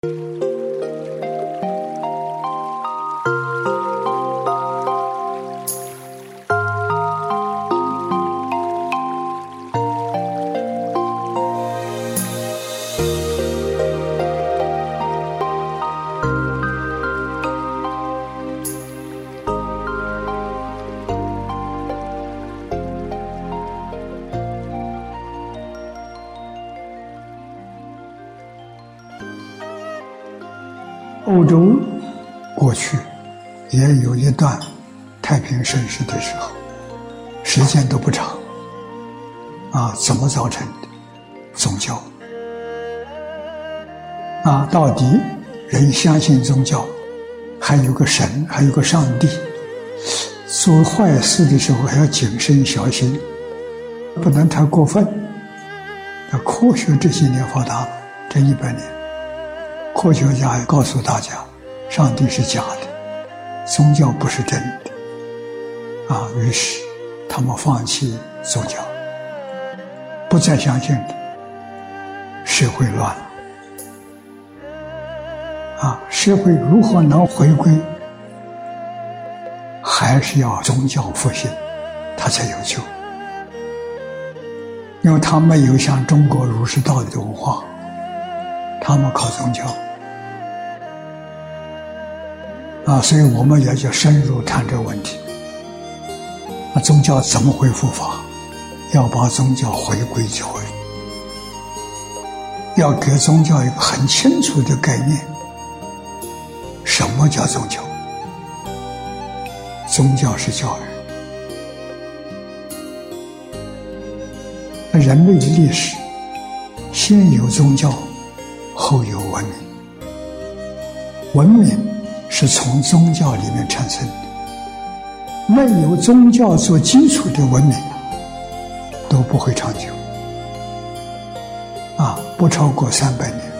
欧洲过去也有一段太平盛世的时候，时间都不长。怎么造成的？宗教。到底人相信宗教，还有个神，还有个上帝，做坏事的时候还要谨慎小心，不能太过分。科学这些年发达，这100年，科学家也告诉大家，上帝是假的，宗教不是真的。于是他们放弃宗教，不再相信了，社会乱了。社会如何能回归？还是要宗教复兴，它才有救。因为它没有像中国儒释道理的文化，他们靠宗教。所以我们也就深入谈这个问题。宗教怎么恢复法？要把宗教回归教育，要给宗教一个很清楚的概念。什么叫宗教？宗教是教育。人类的历史，先有宗教，后有文明。文明是从宗教里面产生的，没有宗教做基础的文明都不会长久。不超过300年。